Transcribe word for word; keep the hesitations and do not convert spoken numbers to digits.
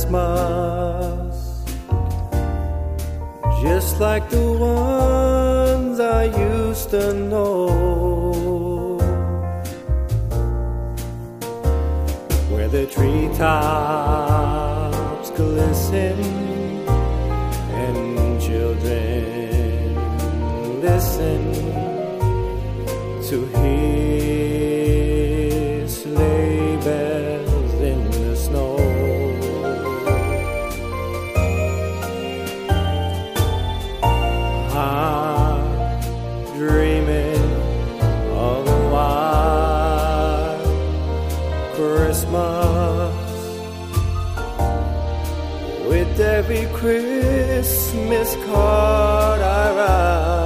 Christmas, just like the ones I used to know, where the treetops glisten and children listen to hear sleigh bells in the snow. I'm dreaming of a white Christmas, with every Christmas card I write.